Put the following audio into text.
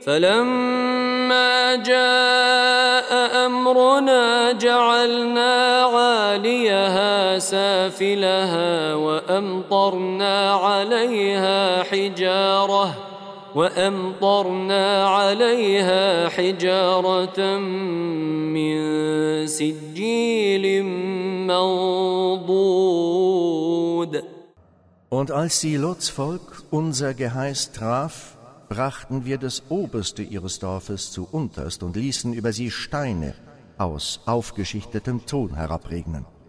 فلما جاء أمرنا جعلنا عاليها سافلها وأمطرنا عليها حجارة من سجيل منضود. Und als sie Lots Volk unser Geheiß traf, brachten wir das Oberste ihres Dorfes zu unterst und ließen über sie Steine aus aufgeschichtetem Ton herabregnen.